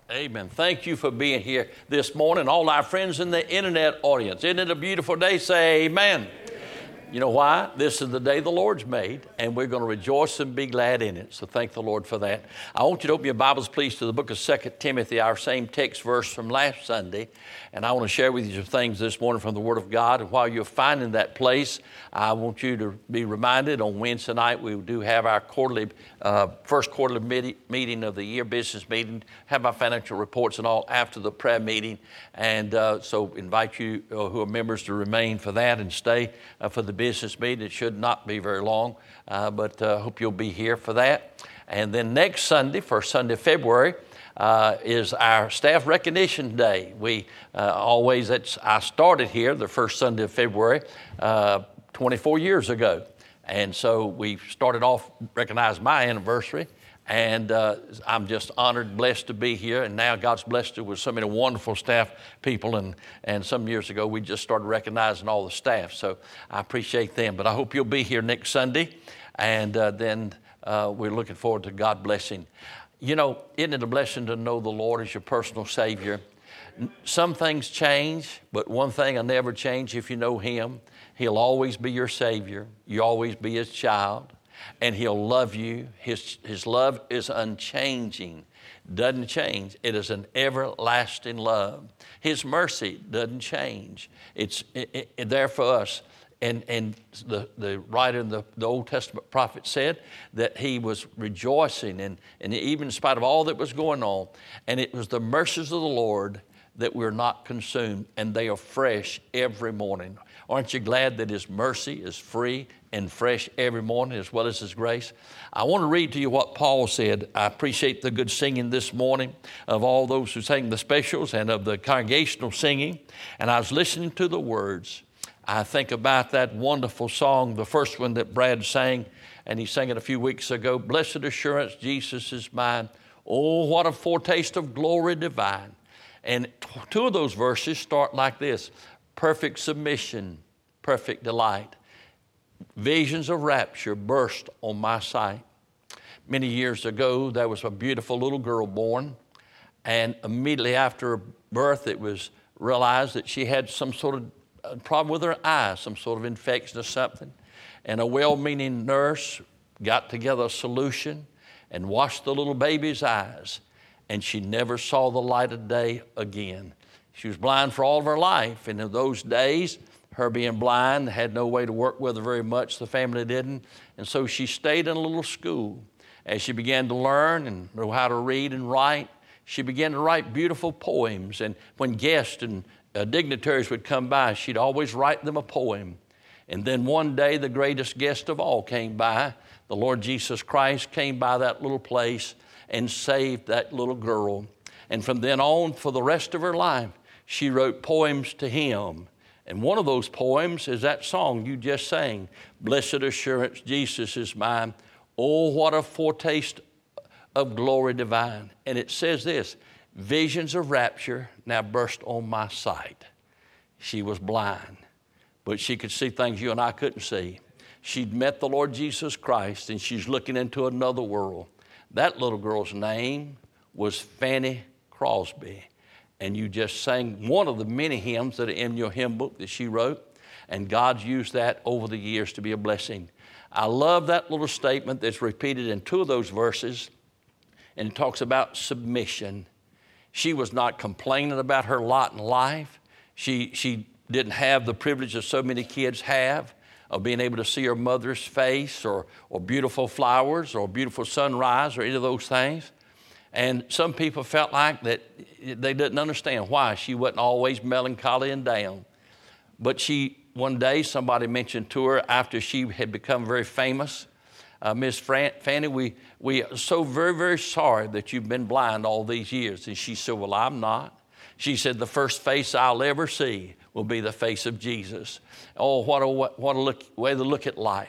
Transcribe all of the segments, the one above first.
Amen. Thank you for being here this morning. All our friends in the internet audience. Isn't it a beautiful day? Say amen. You know why? This is the day the Lord's made, and we're going to rejoice and be glad in it. So thank the Lord for that. I want you to open your Bibles, please, to the book of 2 Timothy, our same text verse from last Sunday. And I want to share with you some things this morning from the Word of God. And while you're finding that place, I want you to be reminded on Wednesday night we do have our first quarterly meeting of the year, business meeting, have our financial reports and all after the prayer meeting. And so invite you who are members to remain for that and stay for the business meeting. It should not be very long, but hope you'll be here for that. And then next Sunday, first Sunday of February, is our Staff Recognition Day. I started here the first Sunday of February 24 years ago. And so we started off recognizing my anniversary. And I'm just honored, blessed to be here. And now God's blessed us with so many wonderful staff people. And some years ago, we just started recognizing all the staff. So I appreciate them. But I hope you'll be here next Sunday. And then we're looking forward to God blessing. You know, isn't it a blessing to know the Lord as your personal Savior? Some things change, but one thing will never change if you know Him. He'll always be your Savior. You'll always be His child. And He'll love you. His love is unchanging, doesn't change. It is an everlasting love. His mercy doesn't change. It's there for us. And the writer in the Old Testament prophet said that he was rejoicing, and even in spite of all that was going on, and it was the mercies of the Lord that we're not consumed, and they are fresh every morning. Aren't you glad that His mercy is free and fresh every morning, as well as His grace? I want to read to you what Paul said. I appreciate the good singing this morning of all those who sang the specials and of the congregational singing. And I was listening to the words. I think about that wonderful song, the first one that Brad sang, and he sang it a few weeks ago. Blessed assurance, Jesus is mine. Oh, what a foretaste of glory divine. And two of those verses start like this. Perfect submission, perfect delight. Visions of rapture burst on my sight. Many years ago, there was a beautiful little girl born, and immediately after birth, it was realized that she had some sort of problem with her eyes, some sort of infection or something. And a well-meaning nurse got together a solution and washed the little baby's eyes, and she never saw the light of day again. She was blind for all of her life, and in those days, her being blind, had no way to work with her very much, the family didn't, and so she stayed in a little school. As she began to learn and know how to read and write, she began to write beautiful poems, and when guests and dignitaries would come by, she'd always write them a poem. And then one day, the greatest guest of all came by. The Lord Jesus Christ came by that little place and saved that little girl. And from then on, for the rest of her life, she wrote poems to Him. And one of those poems is that song you just sang, Blessed Assurance, Jesus is mine. Oh, what a foretaste of glory divine. And it says this, visions of rapture now burst on my sight. She was blind, but she could see things you and I couldn't see. She'd met the Lord Jesus Christ, and she's looking into another world. That little girl's name was Fanny Crosby. And you just sang one of the many hymns that are in your hymn book that she wrote. And God's used that over the years to be a blessing. I love that little statement that's repeated in two of those verses. And it talks about submission. She was not complaining about her lot in life. She didn't have the privilege that so many kids have of being able to see her mother's face or beautiful flowers or beautiful sunrise or any of those things. And some people felt like that they didn't understand why she wasn't always melancholy and down. But one day somebody mentioned to her after she had become very famous, Miss Fanny, we are so very, very sorry that you've been blind all these years. And she said, well, I'm not. She said, the first face I'll ever see will be the face of Jesus. Oh, what a way to look at life.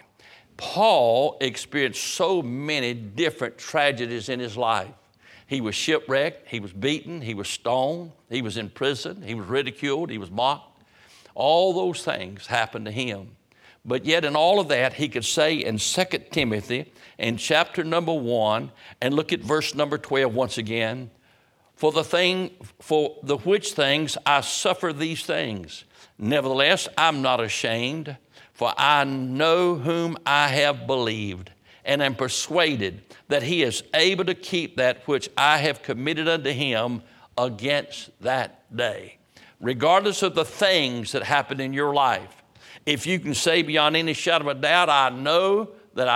Paul experienced so many different tragedies in his life. He was shipwrecked, he was beaten, he was stoned, he was in prison, he was ridiculed, he was mocked. All those things happened to him. But yet in all of that, he could say in 2 Timothy in chapter number 1, and look at verse number 12 once again, For the which things I suffer these things. Nevertheless, I'm not ashamed, for I know whom I have believed, and am persuaded that he is able to keep that which I have committed unto him against that day. Regardless of the things that happen in your life, if you can say beyond any shadow of a doubt, I know that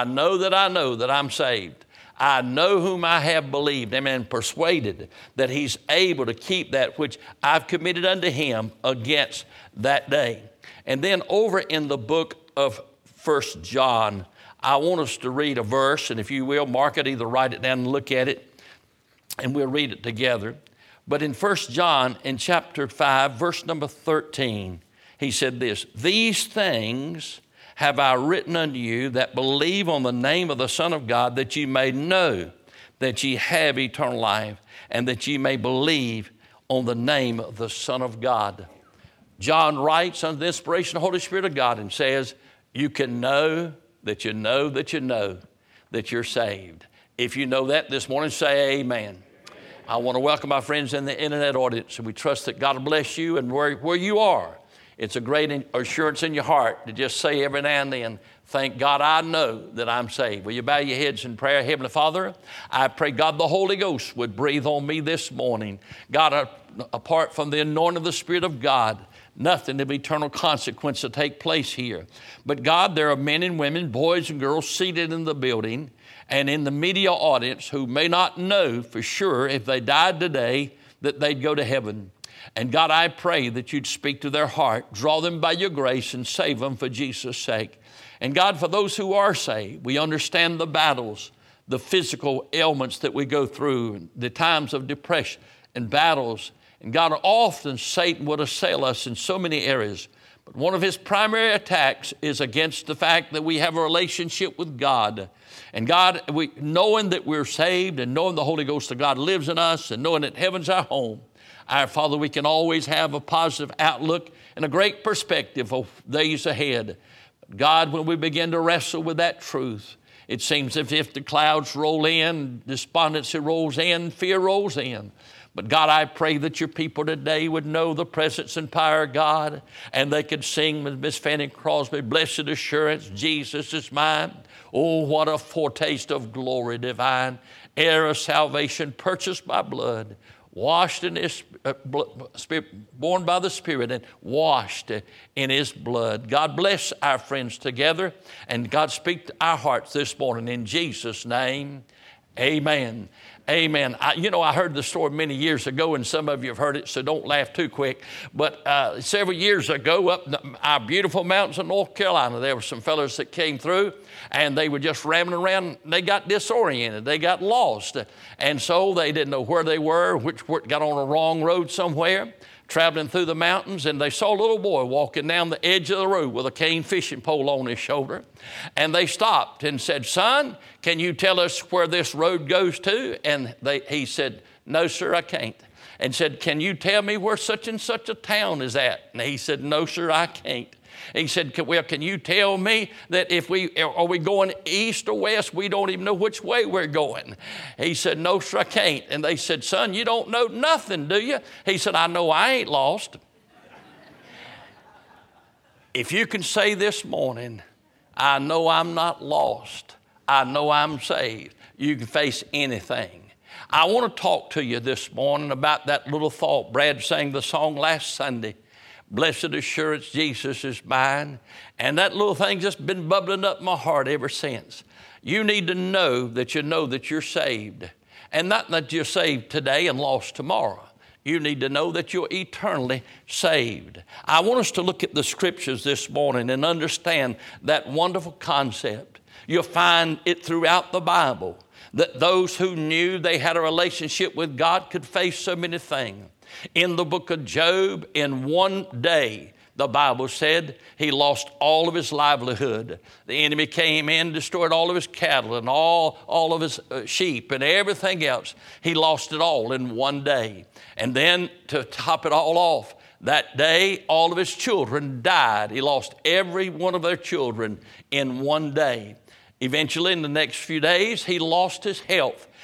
I'm saved. I know whom I have believed and am persuaded that he's able to keep that which I've committed unto him against that day. And then over in the book of 1 John, I want us to read a verse, and if you will, mark it, either write it down and look at it, and we'll read it together. But in 1 John, in chapter 5, verse number 13, he said this, "These things have I written unto you that believe on the name of the Son of God, that ye may know that ye have eternal life, and that ye may believe on the name of the Son of God." John writes under the inspiration of the Holy Spirit of God and says, you can know that you know that you know that you're saved. If you know that this morning, say amen. I want to welcome my friends in the internet audience, and we trust that God will bless you and where you are. It's a great assurance in your heart to just say every now and then, thank God I know that I'm saved. Will you bow your heads in prayer? Heavenly Father, I pray God the Holy Ghost would breathe on me this morning. God, apart from the anointing of the Spirit of God, nothing of eternal consequence to take place here. But God, there are men and women, boys and girls seated in the building and in the media audience who may not know for sure if they died today that they'd go to heaven. And God, I pray that you'd speak to their heart, draw them by your grace and save them for Jesus' sake. And God, for those who are saved, we understand the battles, the physical ailments that we go through, the times of depression and battles. And God, often Satan would assail us in so many areas. But one of his primary attacks is against the fact that we have a relationship with God. And God, knowing that we're saved and knowing the Holy Ghost of God lives in us and knowing that heaven's our home, our Father, we can always have a positive outlook and a great perspective of days ahead. God, when we begin to wrestle with that truth, it seems as if the clouds roll in, despondency rolls in, fear rolls in. But God, I pray that your people today would know the presence and power of God, and they could sing with Miss Fanny Crosby, "Blessed Assurance, Jesus is mine. Oh, what a foretaste of glory divine, heir of salvation, purchased by blood, washed in his Spirit, born by the Spirit and washed in his blood." God bless our friends together, and God speak to our hearts this morning in Jesus' name. Amen. Amen. I heard the story many years ago, and some of you have heard it, so don't laugh too quick. But several years ago, up in our beautiful mountains of North Carolina, there were some fellows that came through, and they were just rambling around. They got disoriented. They got lost. And so they didn't know where they were, got on a wrong road somewhere, traveling through the mountains, and they saw a little boy walking down the edge of the road with a cane fishing pole on his shoulder. And they stopped and said, "Son, can you tell us where this road goes to?" And he said, "No, sir, I can't." And said, "Can you tell me where such and such a town is at?" And he said, "No, sir, I can't." He said, "Well, can you tell me that are we going east or west? We don't even know which way we're going." He said, "No, sir, I can't." And they said, "Son, you don't know nothing, do you?" He said, "I know I ain't lost." If you can say this morning, "I know I'm not lost. I know I'm saved," you can face anything. I want to talk to you this morning about that little thought. Brad sang the song last Sunday, "Blessed Assurance, Jesus is mine." And that little thing just been bubbling up in my heart ever since. You need to know that you're saved. And not that you're saved today and lost tomorrow. You need to know that you're eternally saved. I want us to look at the scriptures this morning and understand that wonderful concept. You'll find it throughout the Bible that those who knew they had a relationship with God could face so many things. In the book of Job, in one day, the Bible said he lost all of his livelihood. The enemy came in, destroyed all of his cattle and all of his sheep and everything else. He lost it all in one day. And then to top it all off, that day, all of his children died. He lost every one of their children in one day. Eventually, in the next few days, he lost his health.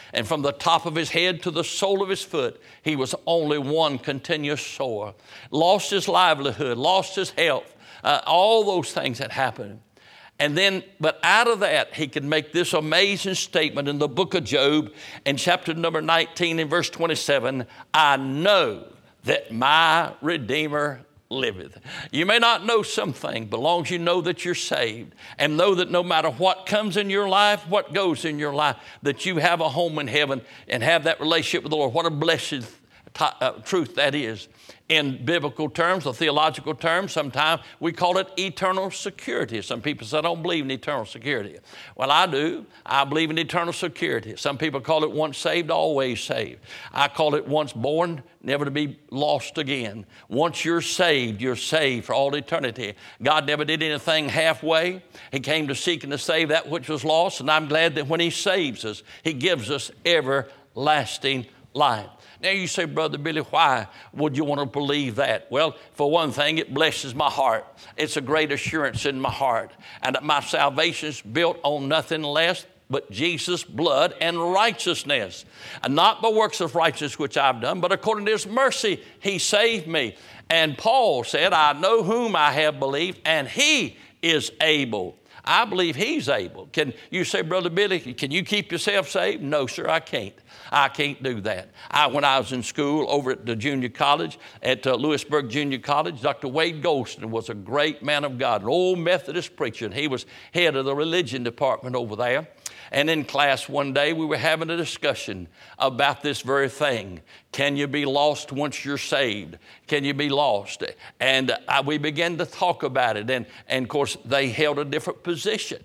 And from the top of his head to the sole of his foot, he was only one continuous sore. Lost his livelihood, lost his health, all those things that happened. And then, but out of that, he could make this amazing statement in the book of Job in chapter number 19 and verse 27, I know that my Redeemer liveth. You may not know something, but as long as you know that you're saved and know that no matter what comes in your life, what goes in your life, that you have a home in heaven and have that relationship with the Lord. What a blessed truth that is. In biblical terms or theological terms, sometimes we call it eternal security. Some people say, I don't believe in eternal security. Well, I do. I believe in eternal security. Some people call it once saved, always saved. I call it once born, never to be lost again. Once you're saved for all eternity. God never did anything halfway. He came to seek and to save that which was lost, and I'm glad that when he saves us, he gives us everlasting life. Now you say, Brother Billy, why would you want to believe that? Well, for one thing, it blesses my heart. It's a great assurance in my heart. And that my salvation is built on nothing less but Jesus' blood and righteousness. And not by works of righteousness which I've done, but according to his mercy, he saved me. And Paul said, I know whom I have believed, and he is able. I believe he's able. Can you say, Brother Billy, can you keep yourself saved? No, sir, I can't. I can't do that. When I was in school over at the junior college, at Lewisburg Junior College, Dr. Wade Goldston was a great man of God, an old Methodist preacher, and he was head of the religion department over there. And in class one day, we were having a discussion about this very thing. Can you be lost once you're saved? Can you be lost? And we began to talk about it. And of course, they held a different position.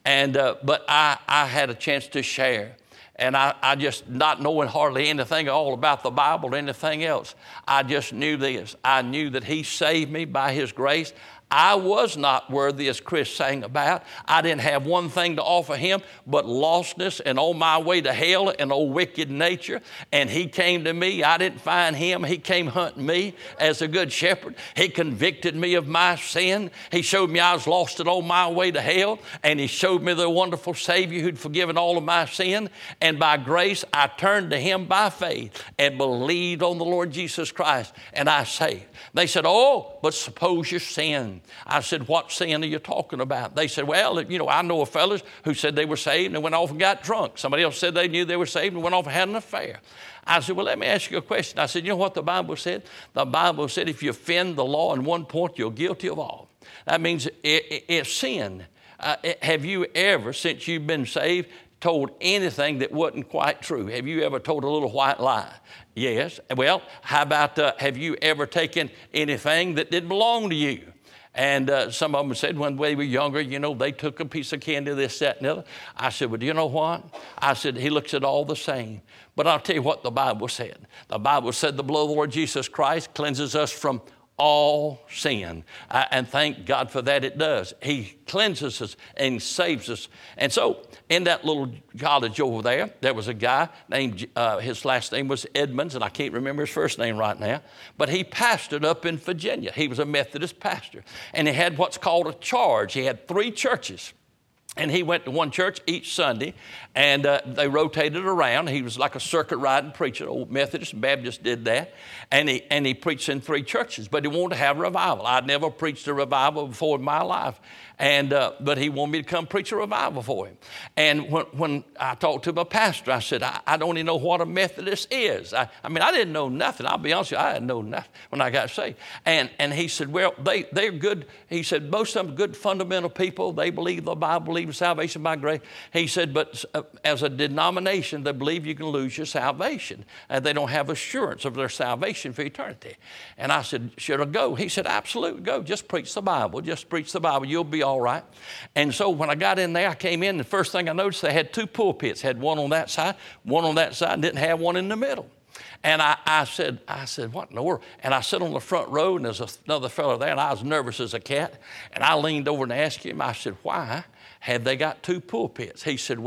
But I had a chance to share. And I just, not knowing hardly anything at all about the Bible or anything else, I just knew this. I knew that he saved me by his grace. I was not worthy, as Chris sang about. I didn't have one thing to offer him but lostness and on my way to hell and old wicked nature. And he came to me. I didn't find him. He came hunting me as a good shepherd. He convicted me of my sin. He showed me I was lost and on my way to hell. And he showed me the wonderful Savior who'd forgiven all of my sin. And by grace, I turned to him by faith and believed on the Lord Jesus Christ. And I saved. They said, oh, but suppose you sin. I said, what sin are you talking about? They said, well, I know of fellas who said they were saved and went off and got drunk. Somebody else said they knew they were saved and went off and had an affair. I said, well, let me ask you a question. I said, you know what the Bible said? The Bible said if you offend the law in one point, you're guilty of all. That means it's sin. Have you ever, since you've been saved, told anything that wasn't quite true? Have you ever told a little white lie? Yes. Well, how about have you ever taken anything that didn't belong to you? And some of them said when they were younger, they took a piece of candy, this, that, and the other. I said, well, do you know what? I said, he looks at all the same. But I'll tell you what the Bible said. The Bible said the blood of the Lord Jesus Christ cleanses us from all sin. And thank God for that it does. He cleanses us and saves us. And so in that little college over there was a guy named, his last name was Edmonds, and I can't remember his first name right now, but he pastored up in Virginia. He was a Methodist pastor. And he had what's called a charge. He had 3 churches. And he went to one church each Sunday, and they rotated around. He was like a circuit riding preacher. Old Methodist and Baptist did that. And he preached in 3 churches, but he wanted to have a revival. I'd never preached a revival before in my life. But he wanted me to come preach a revival for him. And when I talked to my pastor, I said, I don't even know what a Methodist is. I didn't know nothing. I'll be honest with you, I didn't know nothing when I got saved. And he said, well, they're good. He said, most of them are good fundamental people. They believe the Bible, believe in salvation by grace. He said, but as a denomination, they believe you can lose your salvation. And they don't have assurance of their salvation for eternity. And I said, should I go? He said, absolutely, go. Just preach the Bible. Just preach the Bible. You'll be all right. And so when I got in there, I came in, the first thing I noticed, they had 2 pulpits. Had one on that side, and didn't have one in the middle. And I said, what in the world? And I sat on the front row, and there's another fellow there, and I was nervous as a cat. And I leaned over and asked him, I said, why have they got 2 pulpits? He said,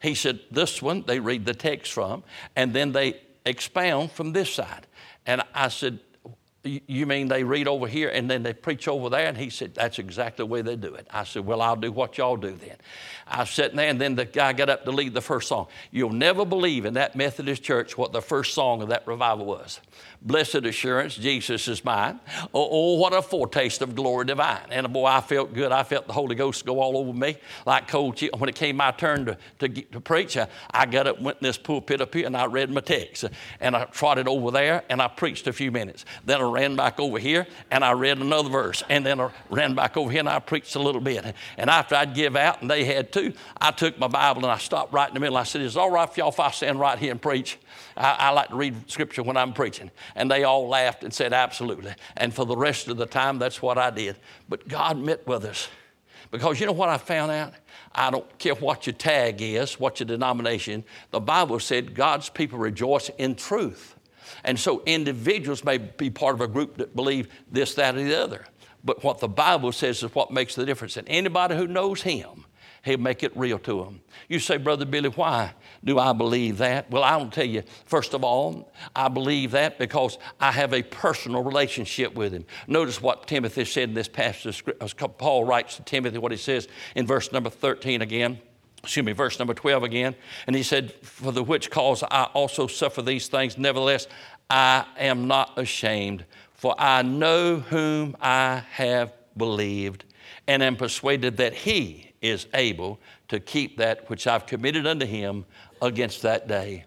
this one they read the text from, and then they expound from this side. And I said, You mean they read over here and then they preach over there? And he said, that's exactly the way they do it. I said, well, I'll do what y'all do then. I was sitting there, and then the guy got up to lead the first song. You'll never believe in that Methodist church what the first song of that revival was. Blessed assurance, Jesus is mine. Oh, what a foretaste of glory divine. And boy, I felt good. I felt the Holy Ghost go all over me like cold chill. When it came my turn to preach, I got up, went in this pulpit up here, and I read my text. And I trotted over there, and I preached a few minutes. Then I ran back over here, and I read another verse. And then I ran back over here, and I preached a little bit. And after I'd give out, and they had too, I took my Bible, and I stopped right in the middle. I said, is it all right for y'all if I stand right here and preach? I like to read Scripture when I'm preaching. And they all laughed and said, absolutely. And for the rest of the time, that's what I did. But God met with us. Because you know what I found out? I don't care what your tag is, what your denomination. The Bible said God's people rejoice in truth. And so individuals may be part of a group that believe this, that, or the other. But what the Bible says is what makes the difference. And anybody who knows Him, He'll make it real to them. You say, Brother Billy, why do I believe that? Well, I will tell you, first of all, I believe that because I have a personal relationship with Him. Notice what Timothy said in this passage. Paul writes to Timothy what he says in verse number 13 again. Verse number 12 again. And he said, for the which cause I also suffer these things. Nevertheless, I am not ashamed, for I know whom I have believed, and am persuaded that He is able to keep that which I've committed unto Him against that day.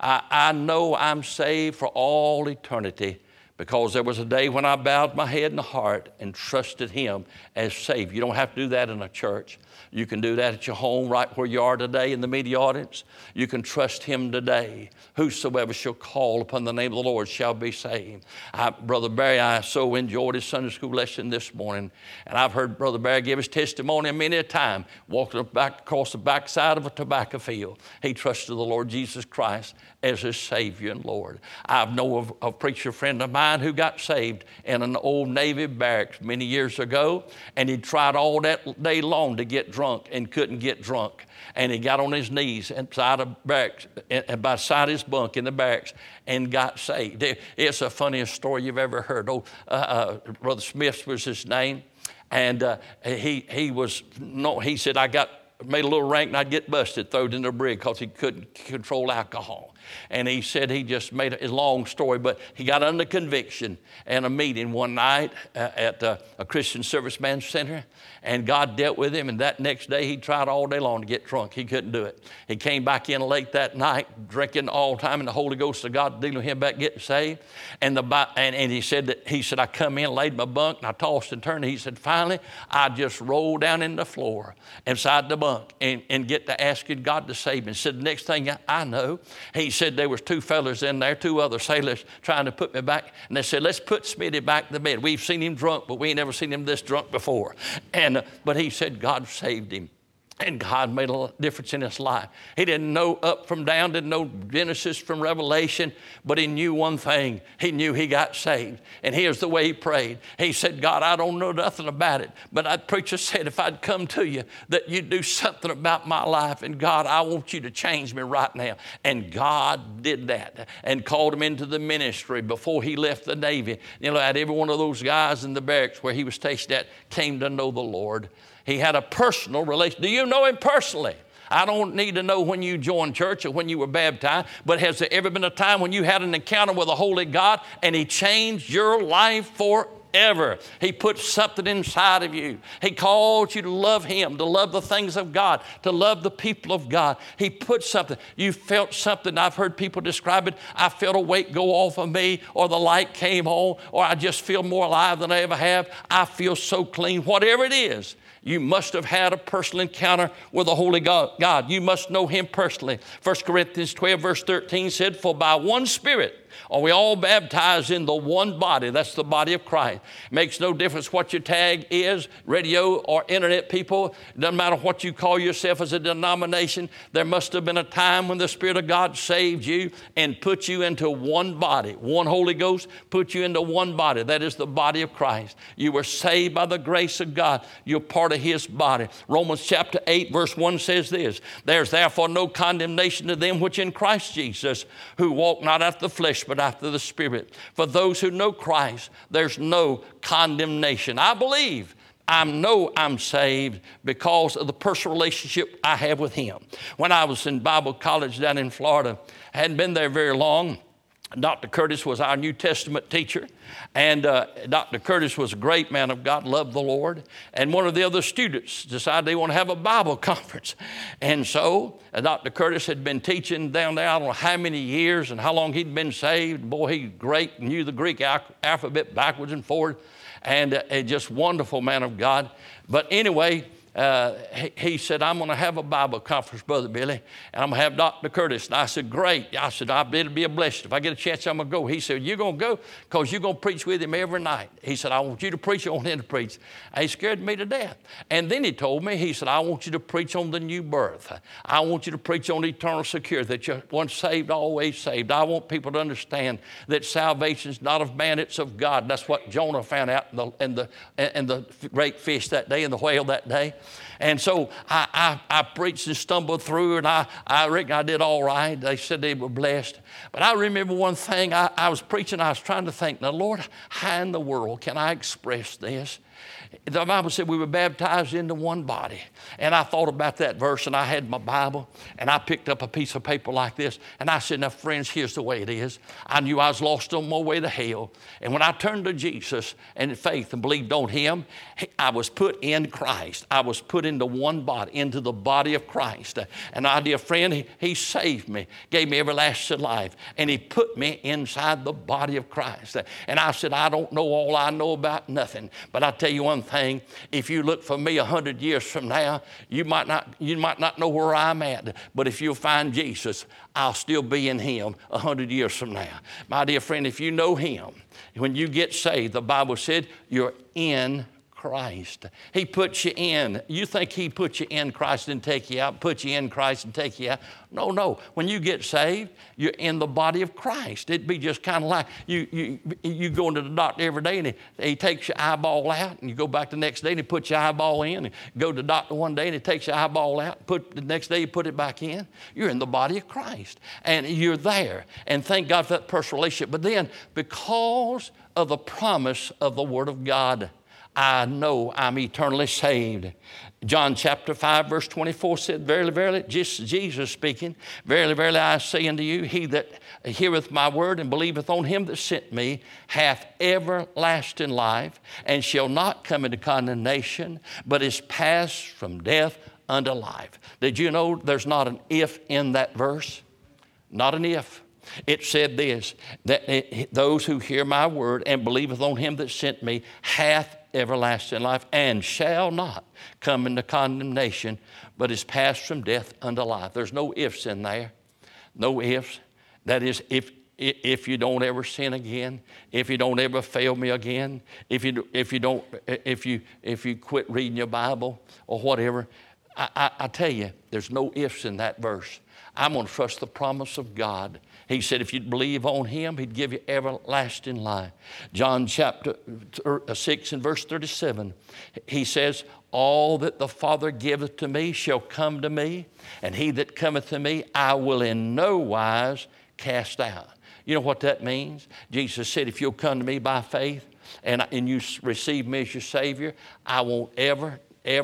I know I'm saved for all eternity because there was a day when I bowed my head and heart and trusted Him as Savior. You don't have to do that in a church. You can do that at your home right where you are today in the media audience. You can trust Him today. Whosoever shall call upon the name of the Lord shall be saved. Brother Barry, I so enjoyed his Sunday school lesson this morning. And I've heard Brother Barry give his testimony many a time, walking back across the backside of a tobacco field. He trusted the Lord Jesus Christ as his Savior and Lord. I know of a preacher friend of mine who got saved in an old Navy barracks many years ago, and he tried all that day long to get drunk and couldn't get drunk. And he got on his knees inside a barracks, and by the side of his bunk in the barracks, and got saved. It's the funniest story you've ever heard. Brother Smith was his name, and he said, I made a little rank and I'd get busted, thrown in the brig because he couldn't control alcohol. And he said he just made a long story, but he got under conviction in a meeting one night at a Christian Serviceman Center, and God dealt with him, and that next day he tried all day long to get drunk. He couldn't do it. He came back in late that night, drinking all the time, and the Holy Ghost of God dealing with him about getting saved. And he said, I come in, laid my bunk, and I tossed and turned. And he said, finally, I just rolled down in the floor inside the bunk and get to asking God to save me. He said, the next thing I know, he said there was two fellas in there, two other sailors trying to put me back. And they said, let's put Smitty back to bed. We've seen him drunk, but we ain't never seen him this drunk before. But he said God saved him. And God made a difference in his life. He didn't know up from down, didn't know Genesis from Revelation, but he knew one thing. He knew he got saved. And here's the way he prayed. He said, God, I don't know nothing about it, but that preacher said if I'd come to you, that you'd do something about my life. And God, I want you to change me right now. And God did that and called him into the ministry before he left the Navy. You know, every one of those guys in the barracks where he was stationed at came to know the Lord. He had a personal relation. Do you know him personally? I don't need to know when you joined church or when you were baptized, but has there ever been a time when you had an encounter with a holy God and He changed your life forever? He put something inside of you. He called you to love Him, to love the things of God, to love the people of God. He put something. You felt something. I've heard people describe it. I felt a weight go off of me, or the light came on, or I just feel more alive than I ever have. I feel so clean. Whatever it is, you must have had a personal encounter with the Holy God. You must know Him personally. 1 Corinthians 12 verse 13 said, for by one Spirit are we all baptized in the one body. That's the body of Christ. It makes no difference what your tag is, radio or internet people. It doesn't matter what you call yourself as a denomination. There must have been a time when the Spirit of God saved you and put you into one body. One Holy Ghost put you into one body. That is the body of Christ. You were saved by the grace of God. You're part of His body. Romans chapter 8 verse 1 says this, there's therefore no condemnation to them which in Christ Jesus, who walk not after the flesh, but after the Spirit. For those who know Christ, there's no condemnation. I believe I'm saved because of the personal relationship I have with Him. When I was in Bible college down in Florida, I hadn't been there very long. Dr. Curtis was our New Testament teacher, and Dr. Curtis was a great man of God, loved the Lord, and one of the other students decided they want to have a Bible conference. And so Dr. Curtis had been teaching down there, I don't know how many years and how long he'd been saved. Boy, he great, knew the Greek alphabet backwards and forwards, and a just wonderful man of God. But anyway, he said, I'm going to have a Bible conference, Brother Billy, and I'm going to have Dr. Curtis. And I said, great. I said, it'll be a blessing. If I get a chance, I'm going to go. He said, you're going to go because you're going to preach with him every night. He said, I want you to preach. I want him to preach. And he scared me to death. And then he told me, he said, I want you to preach on the new birth. I want you to preach on eternal security, that you're once saved, always saved. I want people to understand that salvation is not of man, it's of God. That's what Jonah found out in the great fish that day, and the whale that day. And so I preached and stumbled through, and I reckon I did all right. They said they were blessed. But I remember one thing. I was preaching. I was trying to think, now, Lord, how in the world can I express this? The Bible said we were baptized into one body. And I thought about that verse, and I had my Bible, and I picked up a piece of paper like this, and I said, now, friends, here's the way it is. I knew I was lost on my way to hell. And when I turned to Jesus and faith and believed on Him, I was put in Christ. I was put into one body, into the body of Christ. And my dear friend, He saved me, gave me everlasting life, and He put me inside the body of Christ. And I said, I don't know all I know about nothing, but I tell you one thing, if you look for me 100 years from now, you might not know where I'm at, but if you'll find Jesus, I'll still be in Him 100 years from now. My dear friend, if you know Him, when you get saved, the Bible said you're in Christ. He puts you in. You think He put you in Christ and take you out, put you in Christ and take you out. No. When you get saved, you're in the body of Christ. It'd be just kind of like you go into the doctor every day, and he takes your eyeball out, and you go back the next day and he puts your eyeball in, and go to the doctor one day and he takes your eyeball out, the next day you put it back in. You're in the body of Christ, and you're there. And thank God for that personal relationship. But then, because of the promise of the Word of God, I know I'm eternally saved. John chapter 5, verse 24 said, verily, verily, just Jesus speaking, verily, verily, I say unto you, he that heareth my word and believeth on Him that sent me hath everlasting life, and shall not come into condemnation, but is passed from death unto life. Did you know there's not an if in that verse? Not an if. It said this, that those who hear my word and believeth on Him that sent me hath everlasting life, and shall not come into condemnation, but is passed from death unto life. There's no ifs in there. No ifs. That is, if you don't ever sin again, if you don't ever fail me again, if you quit reading your Bible or whatever, I tell you, there's no ifs in that verse. I'm going to trust the promise of God. He said if you'd believe on Him, He'd give you everlasting life. John chapter 6 and verse 37, He says, all that the Father giveth to me shall come to me, and he that cometh to me I will in no wise cast out. You know what that means? Jesus said, if you'll come to me by faith and you receive me as your Savior, I won't ever,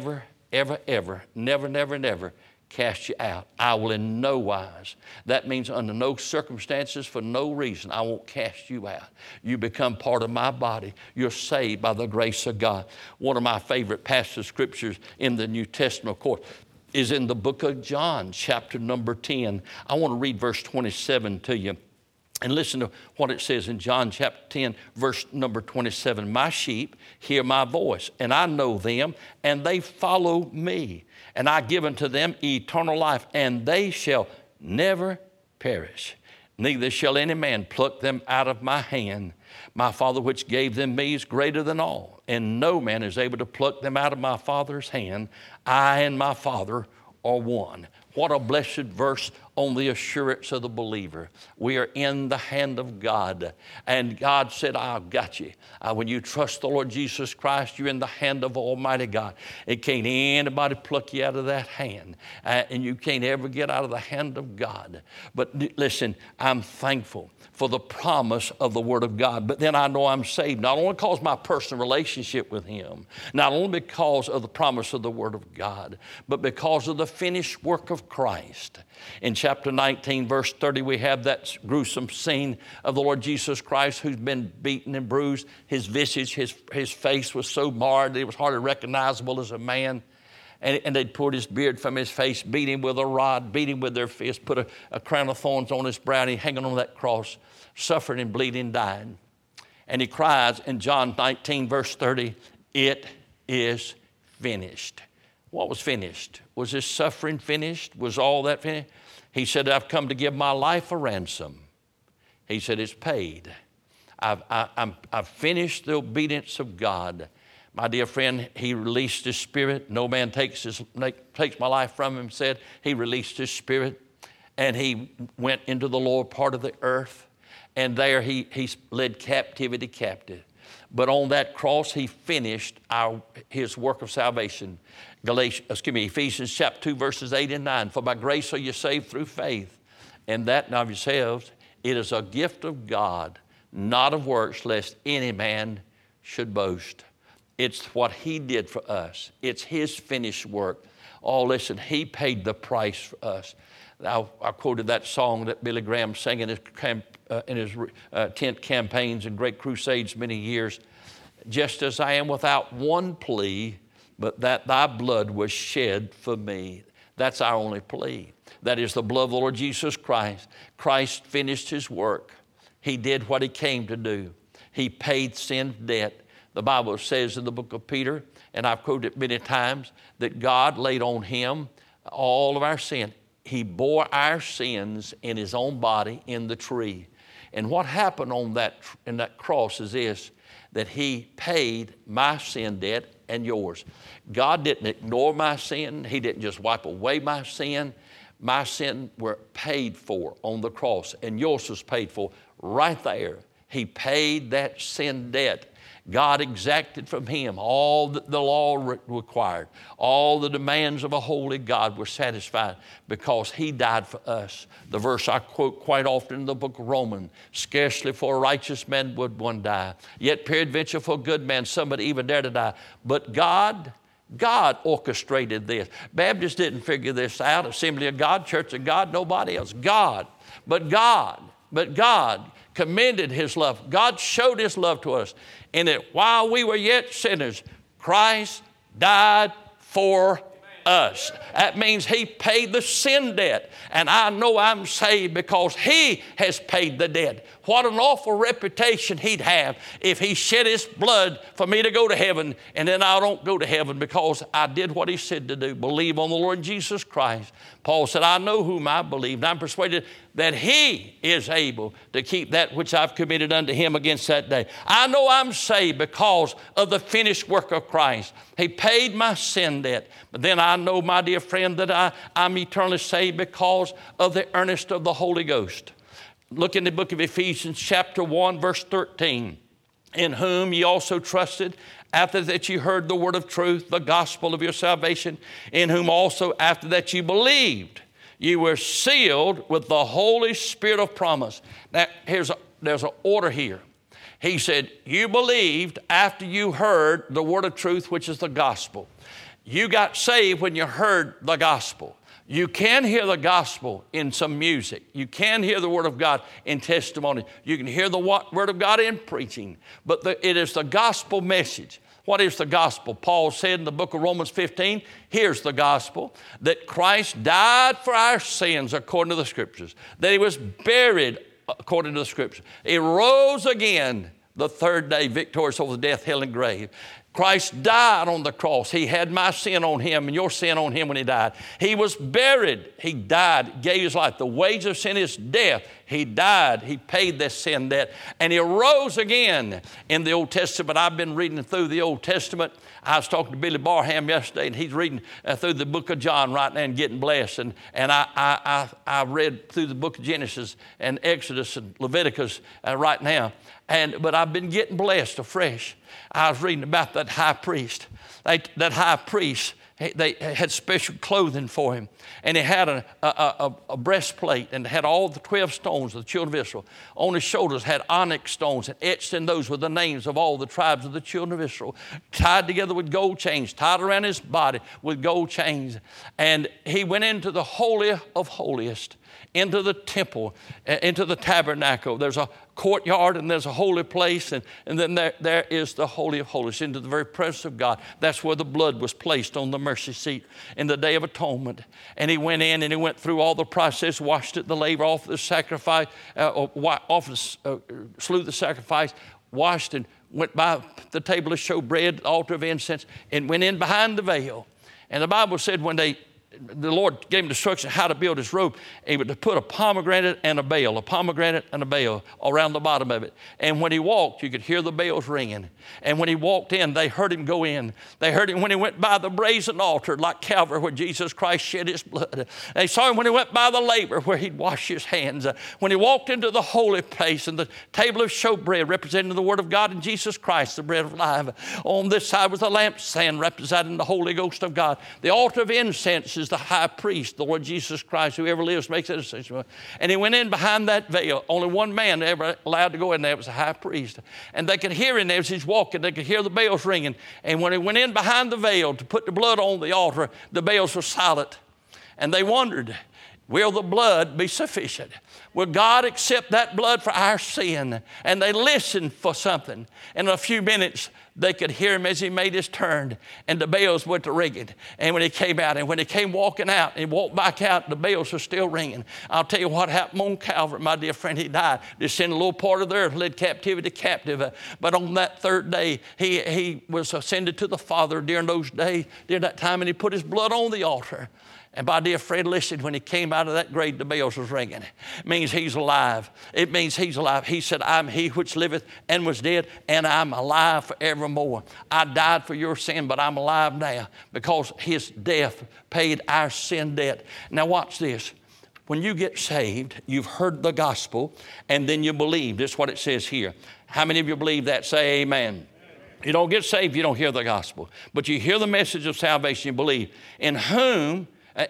never cast you out. I will in no wise. That means under no circumstances, for no reason, I won't cast you out. You become part of my body. You're saved by the grace of God. One of my favorite passages of scriptures in the New Testament, of course, is in the book of John, chapter number 10. I want to read verse 27 to you. And listen to what it says in John chapter 10, verse number 27. My sheep hear my voice, and I know them, and they follow me. And I give unto them eternal life, and they shall never perish. Neither shall any man pluck them out of my hand. My Father which gave them me is greater than all, and no man is able to pluck them out of my Father's hand. I and my Father are one. What a blessed verse on the assurance of the believer. We are in the hand of God. And God said, I've got you. When you trust the Lord Jesus Christ, you're in the hand of Almighty God. It can't anybody pluck you out of that hand. And you can't ever get out of the hand of God. But listen, I'm thankful for the promise of the Word of God. But then I know I'm saved, not only because of my personal relationship with Him, not only because of the promise of the Word of God, but because of the finished work of Christ. In chapter 19, verse 30, we have that gruesome scene of the Lord Jesus Christ who's been beaten and bruised. His visage, his face was so marred that it was hardly recognizable as a man. And they'd pulled his beard from his face, beat him with a rod, beat him with their fists, put a crown of thorns on his brow, and he hanging on that cross, suffering and bleeding, dying. And he cries in John 19, verse 30, it is finished. What was finished? Was his suffering finished? Was all that finished? He said, I've come to give my life a ransom. He said, it's paid. I've finished the obedience of God. My dear friend, He released His Spirit. No man takes my life from Him, said. He released His Spirit, and He went into the lower part of the earth, and there He led captivity captive. But on that cross, He finished His work of salvation. Ephesians chapter 2, verses 8 and 9. For by grace are you saved through faith, and that not of yourselves. It is a gift of God, not of works, lest any man should boast. It's what He did for us. It's His finished work. Oh, listen, He paid the price for us. I quoted that song that Billy Graham sang in his tent campaigns and great crusades many years. Just as I am without one plea, but that thy blood was shed for me. That's our only plea. That is the blood of the Lord Jesus Christ. Christ finished His work. He did what He came to do. He paid sin's debt. The Bible says in the book of Peter, and I've quoted it many times, that God laid on Him all of our sin. He bore our sins in His own body in the tree. And what happened in that cross is this, that He paid my sin debt and yours. God didn't ignore my sin. He didn't just wipe away my sin. My sin were paid for on the cross, and yours was paid for right there. He paid that sin debt. God exacted from Him all that the law required. All the demands of a holy God were satisfied because He died for us. The verse I quote quite often in the book of Romans, scarcely for a righteous man would one die. Yet peradventure for a good man some would even dare to die. But God orchestrated this. Baptists didn't figure this out. Assembly of God, Church of God, nobody else. But God commended His love. God showed His love to us in that while we were yet sinners, Christ died for us. That means He paid the sin debt. And I know I'm saved because He has paid the debt. What an awful reputation He'd have if He shed His blood for me to go to heaven, and then I don't go to heaven because I did what He said to do, believe on the Lord Jesus Christ. Paul said, I know whom I believe, and I'm persuaded that He is able to keep that which I've committed unto Him against that day. I know I'm saved because of the finished work of Christ. He paid my sin debt. But then I know, my dear friend, that I'm eternally saved because of the earnest of the Holy Ghost. Look in the book of Ephesians chapter 1, verse 13. In whom ye also trusted, after that you heard the word of truth, the gospel of your salvation, in whom also after that you believed, you were sealed with the Holy Spirit of promise. Now, there's an order here. He said, you believed after you heard the word of truth, which is the gospel. You got saved when you heard the gospel. You can hear the gospel in some music. You can hear the word of God in testimony. You can hear the word of God in preaching. But it is the gospel message. What is the gospel? Paul said in the book of Romans 15, here's the gospel, that Christ died for our sins according to the Scriptures, that He was buried according to the Scriptures. He rose again the third day victorious over death, hell, and grave. Christ died on the cross. He had my sin on him and your sin on him when he died. He was buried. He died, gave his life. The wages of sin is death. He died. He paid this sin debt. And he arose again in the Old Testament. I've been reading through the Old Testament. I was talking to Billy Barham yesterday, and he's reading through the book of John right now and getting blessed. And I read through the book of Genesis and Exodus and Leviticus right now. But I've been getting blessed afresh. I was reading about that high priest. That high priest, they had special clothing for him. And he had a breastplate and had all the 12 stones of the children of Israel. On his shoulders had onyx stones, and etched in those were the names of all the tribes of the children of Israel, tied together with gold chains, tied around his body with gold chains. And he went into the Holy of Holiest, into the temple, into the tabernacle. There's a courtyard and there's a holy place, and then there is the Holy of Holies, into the very presence of God. That's where the blood was placed on the mercy seat in the Day of Atonement. And he went in and he went through all the process, washed it, the laver, offered the sacrifice, slew the sacrifice, washed and went by the table of showbread, the altar of incense, and went in behind the veil. And the Bible said when the Lord gave him instruction how to build his robe, he would put a pomegranate and a bell around the bottom of it. And when he walked, you could hear the bells ringing. And when he walked in, they heard him go in. They heard him when he went by the brazen altar like Calvary where Jesus Christ shed his blood. They saw him when he went by the laver where he'd wash his hands. When he walked into the holy place and the table of showbread representing the Word of God and Jesus Christ, the bread of life. On this side was the lampstand representing the Holy Ghost of God. The altar of incense is the high priest, the Lord Jesus Christ. Whoever lives makes that decision. And he went in behind that veil. Only one man ever allowed to go in there. It was the high priest. And they could hear him as he's walking. They could hear the bells ringing. And when he went in behind the veil to put the blood on the altar, the bells were silent. And they wondered, will the blood be sufficient? Will God accept that blood for our sin? And they listened for something. In a few minutes, they could hear him as he made his turn, and the bells went to ringing. And when he came out, and when he came walking out, and walked back out, the bells were still ringing. I'll tell you what happened on Calvary, my dear friend. He died. They sent a little part of the earth, led captivity captive. But on that third day, he was ascended to the Father during those days, during that time, and he put his blood on the altar. And my dear friend, listen, when he came out of that grave, the bells was ringing. It means he's alive. It means he's alive. He said, I'm he which liveth and was dead, and I'm alive forevermore. I died for your sin, but I'm alive now because his death paid our sin debt. Now watch this. When you get saved, you've heard the gospel, and then you believe. This is what it says here. How many of you believe that? Say amen. You don't get saved, you don't hear the gospel. But you hear the message of salvation, you believe. In whom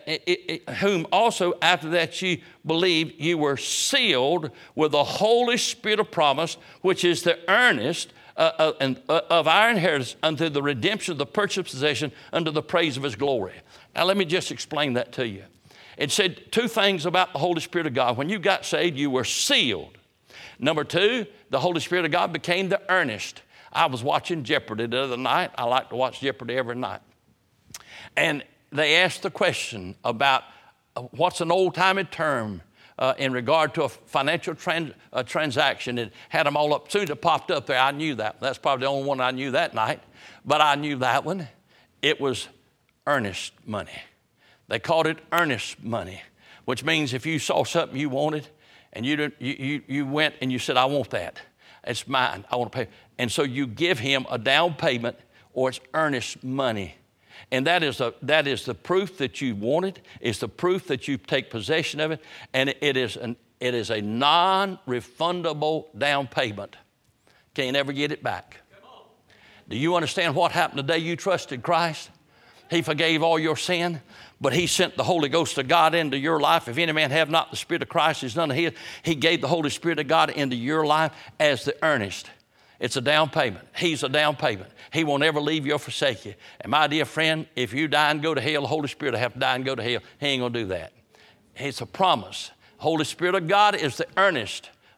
also after that you believed, you were sealed with the Holy Spirit of promise, which is the earnest of our inheritance unto the redemption of the purchased possession unto the praise of his glory. Now let me just explain that to you. It said two things about the Holy Spirit of God. When you got saved, you were sealed. Number two, the Holy Spirit of God became the earnest. I was watching Jeopardy the other night. I like to watch Jeopardy every night. And they asked the question about what's an old-timey term in regard to a financial transaction. It had them all up. As soon as it popped up there, I knew that. That's probably the only one I knew that night. But I knew that one. It was earnest money. They called it earnest money, which means if you saw something you wanted and you went and you said, I want that. It's mine. I want to pay. And so you give him a down payment, or it's earnest money. And that is the proof that you want it. It's the proof that you take possession of it. And it is a non-refundable down payment. Can't ever get it back. Do you understand what happened the day you trusted Christ? He forgave all your sin, but he sent the Holy Ghost of God into your life. If any man have not the Spirit of Christ, he's none of his. He gave the Holy Spirit of God into your life as the earnest. It's a down payment. He's a down payment. He will never leave you or forsake you. And my dear friend, if you die and go to hell, the Holy Spirit will have to die and go to hell. He ain't going to do that. It's a promise. Holy Spirit of God is the earnest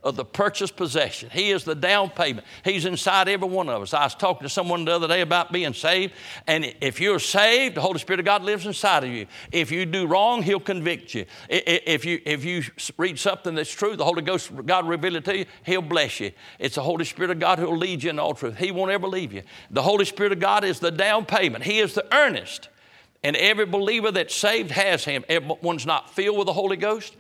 of the purchased possession. He is the down payment. He's inside every one of us. I was talking to someone the other day about being saved, and if you're saved, the Holy Spirit of God lives inside of you. If you do wrong, He'll convict you. If you read something that's true, the Holy Ghost, God reveal it to you, He'll bless you. It's the Holy Spirit of God who'll lead you in all truth. He won't ever leave you. The Holy Spirit of God is the down payment. He is the earnest. And every believer that's saved has Him. Everyone's not filled with the Holy Ghost.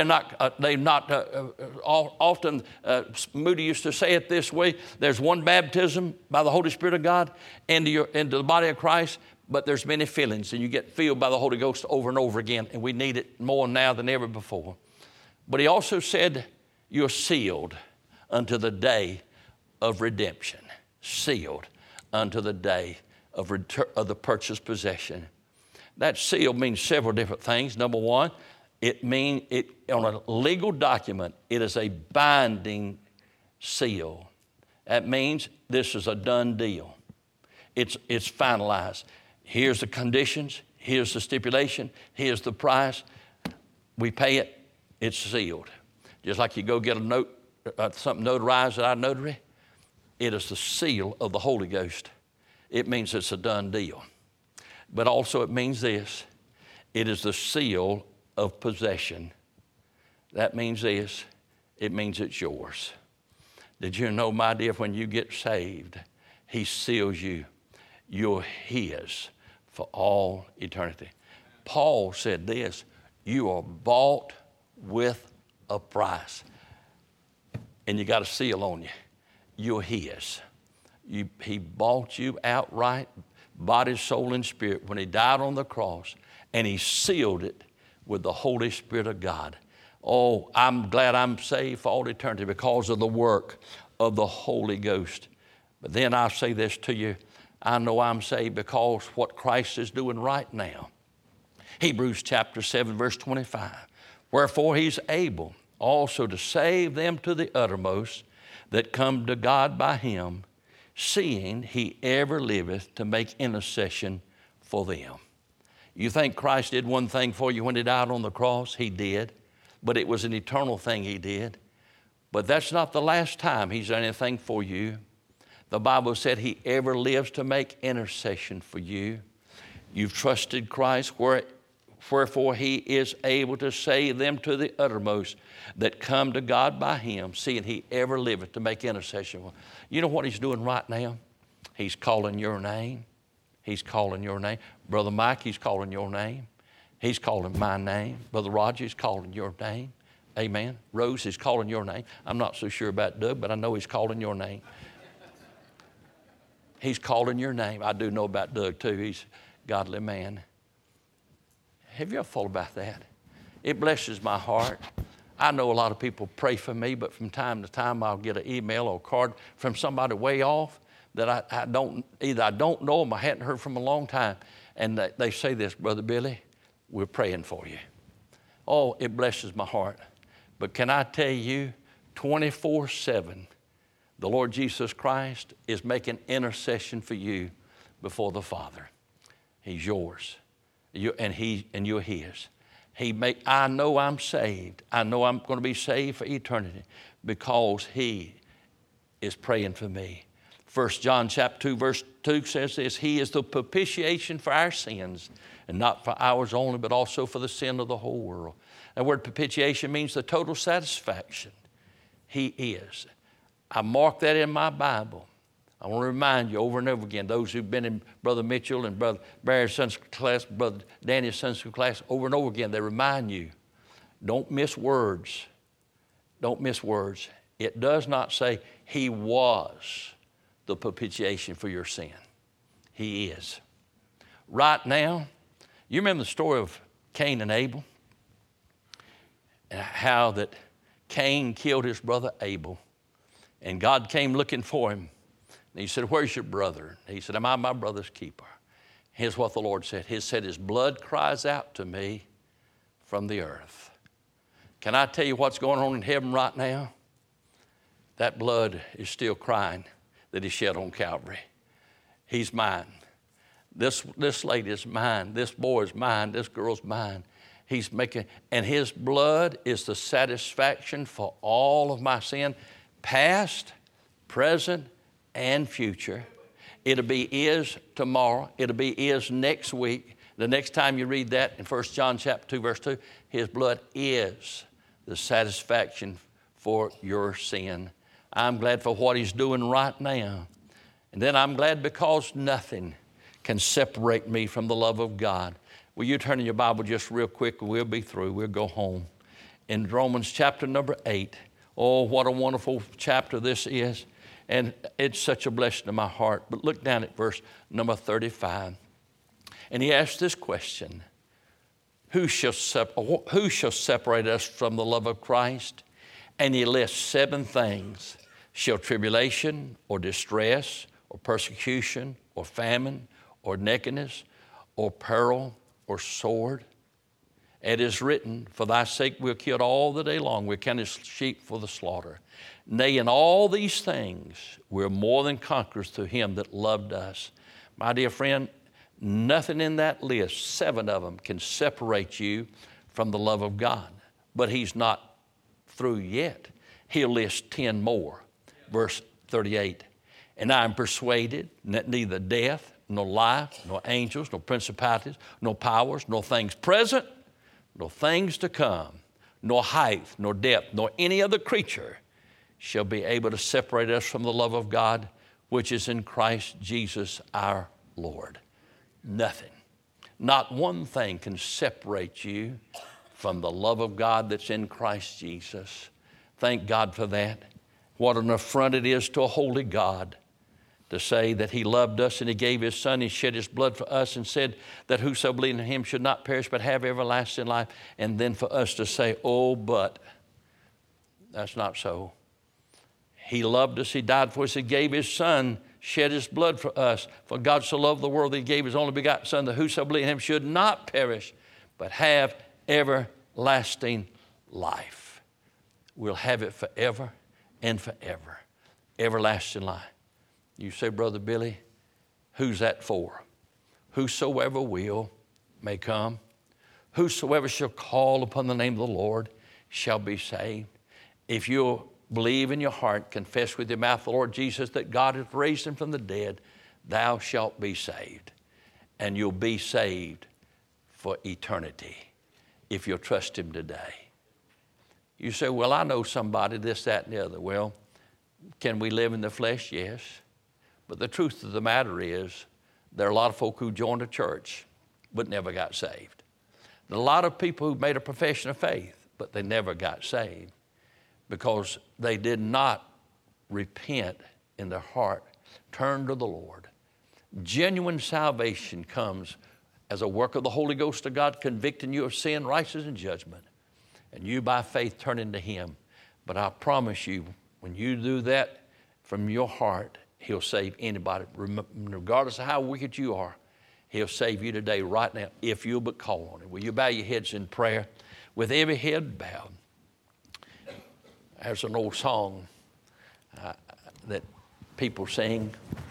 Often, Moody used to say it this way, there's one baptism by the Holy Spirit of God into the body of Christ, but there's many fillings, and you get filled by the Holy Ghost over and over again, and we need it more now than ever before. But He also said, you're sealed unto the day of redemption. Sealed unto the day of the purchased possession. That seal means several different things. Number one, it means on a legal document, it is a binding seal. That means this is a done deal. It's finalized. Here's the conditions. Here's the stipulation. Here's the price. We pay it. It's sealed. Just like you go get a note, something notarized at our notary, it is the seal of the Holy Ghost. It means it's a done deal. But also it means this, it is the seal of possession. That means this, it means it's yours. Did you know, my dear, when you get saved, He seals you. You're His for all eternity. Paul said this, you are bought with a price. And you got a seal on you. You're His. He bought you outright, body, soul, and spirit when He died on the cross, and He sealed it with the Holy Spirit of God. Oh, I'm glad I'm saved for all eternity because of the work of the Holy Ghost. But then I say this to you, I know I'm saved because what Christ is doing right now. Hebrews chapter 7, verse 25. Wherefore He's able also to save them to the uttermost that come to God by Him, seeing He ever liveth to make intercession for them. You think Christ did one thing for you when He died on the cross? He did, but it was an eternal thing He did. But that's not the last time He's done anything for you. The Bible said He ever lives to make intercession for you. You've trusted Christ, wherefore He is able to save them to the uttermost that come to God by Him, seeing He ever liveth to make intercession. You know what He's doing right now? He's calling your name. He's calling your name. Brother Mike, He's calling your name. He's calling my name. Brother Roger, He's calling your name. Amen. Rose, He's calling your name. I'm not so sure about Doug, but I know He's calling your name. He's calling your name. I do know about Doug too. He's a godly man. Have you ever thought about that? It blesses my heart. I know a lot of people pray for me, but from time to time I'll get an email or a card from somebody way off that I don't know them, I hadn't heard from a long time. And they say this, Brother Billy, we're praying for you. Oh, it blesses my heart. But can I tell you, 24/7, the Lord Jesus Christ is making intercession for you before the Father. He's yours. And you're His. I know I'm saved. I know I'm going to be saved for eternity because He is praying for me. 1 John chapter 2, verse 2 says this, He is the propitiation for our sins, and not for ours only, but also for the sin of the whole world. That word propitiation means the total satisfaction. He is. I mark that in my Bible. I want to remind you over and over again, those who've been in Brother Mitchell and Brother Barry's Sunday school class, Brother Danny's Sunday school class, over and over again, they remind you, don't miss words. Don't miss words. It does not say He was the propitiation for your sin. He is. Right now, you remember the story of Cain and Abel? And how that Cain killed his brother Abel. And God came looking for him. And He said, where's your brother? And he said, am I my brother's keeper? Here's what the Lord said. He said, his blood cries out to me from the earth. Can I tell you what's going on in heaven right now? That blood is still crying that He shed on Calvary. He's mine. This lady is mine. This boy is mine. This girl's mine. He's making, and His blood is the satisfaction for all of my sin, past, present, and future. It'll be is tomorrow. It'll be is next week. The next time you read that in 1 John chapter 2, verse 2, His blood is the satisfaction for your sin. I'm glad for what He's doing right now. And then I'm glad because nothing can separate me from the love of God. Will you turn in your Bible just real quick? We'll be through. We'll go home. In Romans chapter number 8. Oh, what a wonderful chapter this is. And it's such a blessing to my heart. But look down at verse number 35. And he asks this question. Who shall separate us from the love of Christ? And he lists 7 things. Shall tribulation or distress or persecution or famine or nakedness or peril or sword? It is written, for thy sake we're killed all the day long. We're counted as sheep for the slaughter. Nay, in all these things we're more than conquerors through Him that loved us. My dear friend, nothing in that list, 7 of them, can separate you from the love of God. But He's not through yet. He'll list 10 more. Verse 38. And I am persuaded that neither death, nor life, nor angels, nor principalities, nor powers, nor things present, nor things to come, nor height, nor depth, nor any other creature shall be able to separate us from the love of God, which is in Christ Jesus our Lord. Nothing, not one thing can separate you from the love of God that's in Christ Jesus. Thank God for that. What an affront it is to a holy God to say that He loved us and He gave His Son, He shed His blood for us and said that whoso believes in Him should not perish but have everlasting life. And then for us to say, oh, but that's not so. He loved us, He died for us, He gave His Son, shed His blood for us. For God so loved the world that He gave His only begotten Son, that whoso believes in Him should not perish but have everlasting life. We'll have it forever and forever. Everlasting life. You say, Brother Billy, who's that for? Whosoever will may come. Whosoever shall call upon the name of the Lord shall be saved. If you'll believe in your heart, confess with your mouth the Lord Jesus that God hath raised Him from the dead, thou shalt be saved. And you'll be saved for eternity if you'll trust Him today. You say, well, I know somebody, this, that, and the other. Well, can we live in the flesh? Yes. But the truth of the matter is, there are a lot of folk who joined a church but never got saved. There are a lot of people who made a profession of faith, but they never got saved because they did not repent in their heart, turn to the Lord. Genuine salvation comes as a work of the Holy Ghost of God, convicting you of sin, righteousness, and judgment. And you by faith turn into Him. But I promise you, when you do that from your heart, He'll save anybody. Regardless of how wicked you are, He'll save you today, right now, if you'll but call on Him. Will you bow your heads in prayer with every head bowed? There's an old song that people sing,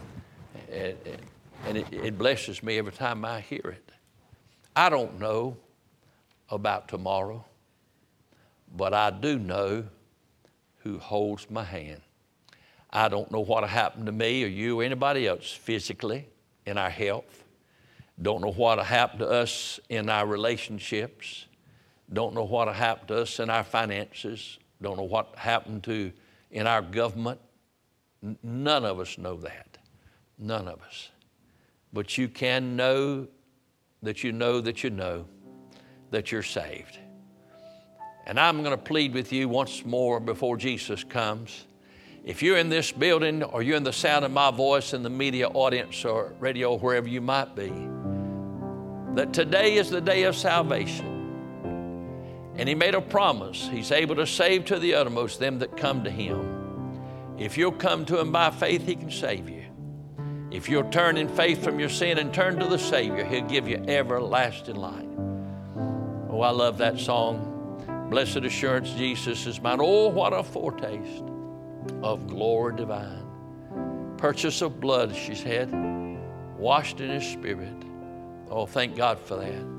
and it blesses me every time I hear it. I don't know about tomorrow, but I do know who holds my hand. I don't know what will happen to me or you or anybody else physically in our health. Don't know what will happen to us in our relationships. Don't know what will happen to us in our finances. Don't know what happened to in our government. None of us know that. None of us. But you can know that you know that you know that you're saved. And I'm going to plead with you once more before Jesus comes. If you're in this building or you're in the sound of my voice in the media audience or radio, wherever you might be, that today is the day of salvation. And He made a promise. He's able to save to the uttermost them that come to Him. If you'll come to Him by faith, He can save you. If you'll turn in faith from your sin and turn to the Savior, He'll give you everlasting life. Oh, I love that song. Blessed assurance, Jesus is mine. Oh, what a foretaste of glory divine. Purchase of blood she's had, washed in His Spirit. Oh, thank God for that.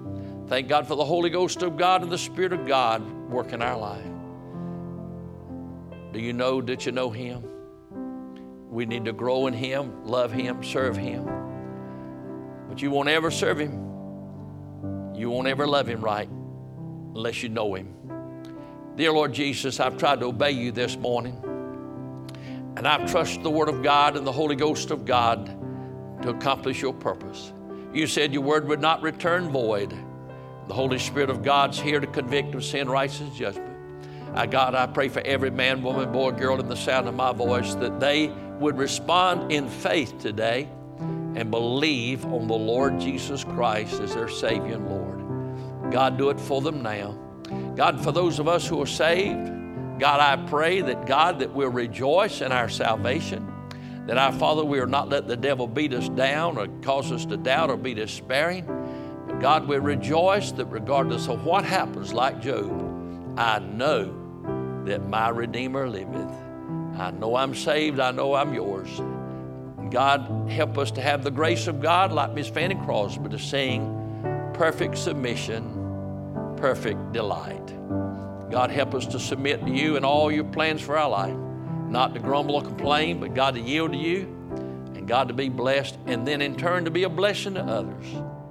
Thank God for the Holy Ghost of God and the Spirit of God work in our life. Do you know that you know Him? We need to grow in Him, love Him, serve Him. But you won't ever serve Him. You won't ever love Him right unless you know Him. Dear Lord Jesus, I've tried to obey You this morning. And I've trusted the Word of God and the Holy Ghost of God to accomplish Your purpose. You said Your Word would not return void. The Holy Spirit of God's here to convict of sin, righteousness, judgment. God, I pray for every man, woman, boy, girl in the sound of my voice that they would respond in faith today and believe on the Lord Jesus Christ as their Savior and Lord. God, do it for them now. God, for those of us who are saved, God, I pray that, God, that we'll rejoice in our salvation, that our Father, we will not let the devil beat us down or cause us to doubt or be despairing. But God, we rejoice that regardless of what happens, like Job, I know that my Redeemer liveth. I know I'm saved. I know I'm Yours. God, help us to have the grace of God like Miss Fanny Crosby to sing perfect submission, perfect delight. God, help us to submit to You and all Your plans for our life, not to grumble or complain, but God, to yield to You and God, to be blessed and then in turn to be a blessing to others.